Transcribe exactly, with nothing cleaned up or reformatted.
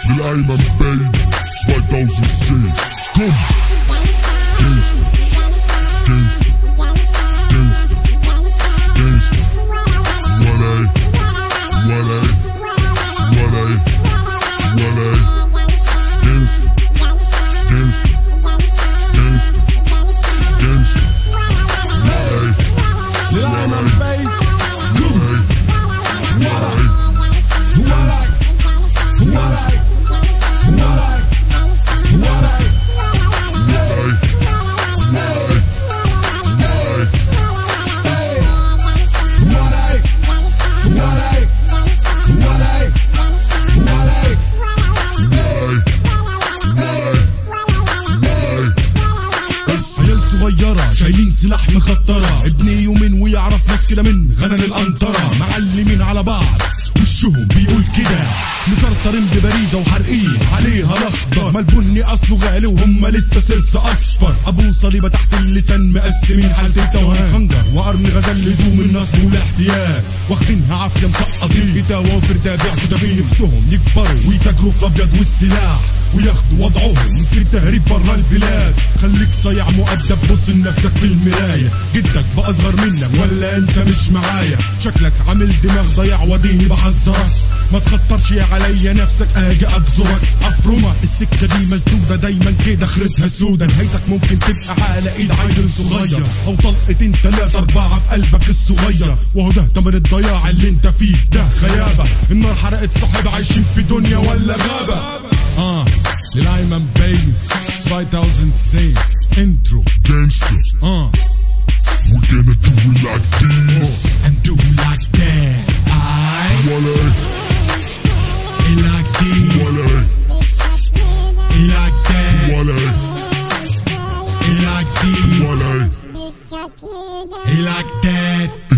للأيمن بيبي ألفين وستة. كم جانجستا جانجستا جانجستا جانجستا ولاي ولاي ولاي ولاي جانجستا جانجستا جانجستا جانجستا ولاي للأيمن بيبي ولاي ولاي جانجستا جانجستا عيال صغيرة شايلين سلاح مخطرة، ابني يومين ويعرف ناس كده من غنن القنطرة، معلمين على بعض وشهم بيقول كده، مسرسرين ببريزة وحارقين عليها الاخضر، ما البني اصله غالي وهم لسه سرس اصفر، ابو صليبة تحت اللسان مقسمين حالة التوهان، خنجر وقرن غزل لزوم النصب والاحتيال، واخدينها عافية مسقطين توافر تابع كتابين، نفسهم يكبروا ويتاجروا في الابيض والسلاح وياخدوا وضعهم في التهريب برا البلاد، خليك صيع مؤدب بص لنفسك في المراية، جدك بقى اصغر منك ولا انت مش معايا، شكلك عامل دماغ ضيع وديني بحذرك، ما تخطرش عليا نفسك اجي اجزرك، عفرمة السكة دي مسدودة دايما كده اخرتها سودة، نهايتك ممكن تبقى على ايد عيل صغير او طلقتين تلاتة اربعة في قلبك الصغير، وهو ده تمن الضياع اللي انت فيه ده خيابة، النار حرقت صاحب عايشين في دنيا ولا غابة. اه للأيمن بيبي ألفين وستة انترو Gangsta, اه we're gonna do it like this. and do like that. I Walay, like this. walay, like that. walay, like this. walay. like that.